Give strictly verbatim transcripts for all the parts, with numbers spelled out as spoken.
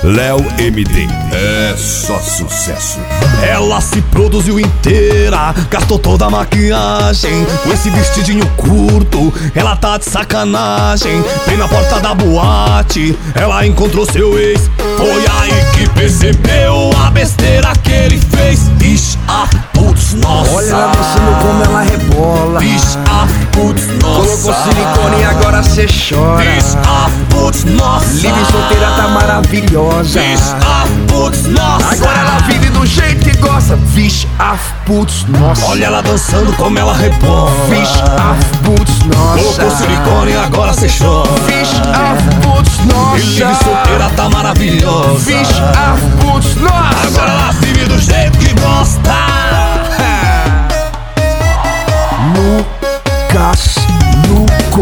Léo M D. É só sucesso. Ela se produziu inteira, gastou toda a maquiagem. Com esse vestidinho curto, ela tá de sacanagem. Bem na porta da boate, ela encontrou seu ex. Foi aí que percebeu a besteira que ele fez. Ixi, ah, putz, nossa. Olha ela dançando como ela rebola. Ixi, ah, putz, nossa. Colocou silicone e agora cê chora. Ixi, ah, putz, nossa. Livre solteira tá maravilhosa. Ixi, ah, putz, nossa. Agora ela vive do jeito que gosta. Vixe, ah, putz, nossa. Olha ela dançando como ela rebola. Vixe, ah, putz, nossa. Colocou silicone e agora cê chora. Vixe, ah, putz, nossa. E livre solteira tá maravilhosa. Vixe, ah, putz, nossa. Agora ela vive do jeito que gosta. Lucas Luco.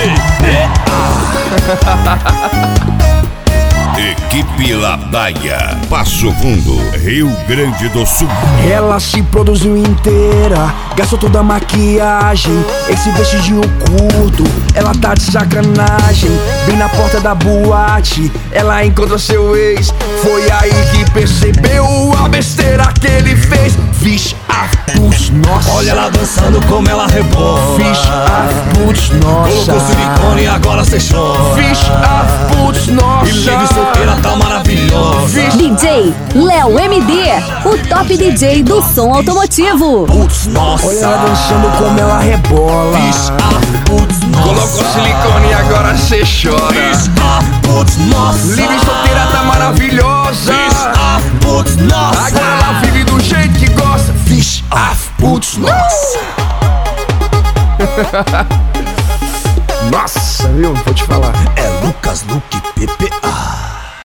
Equipe Ladaia, Passo Fundo, Rio Grande do Sul. Ela se produziu inteira, gastou toda a maquiagem. Esse vestidinho curto, ela tá de sacanagem. Bem na porta da boate, ela encontrou seu ex. Foi aí que percebeu a besteira que ele fez. Vixe, ah, putz, nossa. Olha ela dançando como ela rebola. Vixe, ah, putz, nossa. Colocou silicone e agora cê chora. Vixe, ah, putz, nossa. E livre solteira tá maravilhosa. D J Léo M D, o top D J do som automotivo. Putz, nossa. Olha ela dançando como ela rebola. Vixe, ah, putz, nossa. Colocou silicone e agora cê chora. Vixe, ah, putz, nossa. Livre solteira tá maravilhosa. Vixe, ah, putz, nossa. Agora ela vive do jeito que gosta. Vixe, ah, putz, nossa. Nossa, viu? Vou te falar. É Lucas Luque P P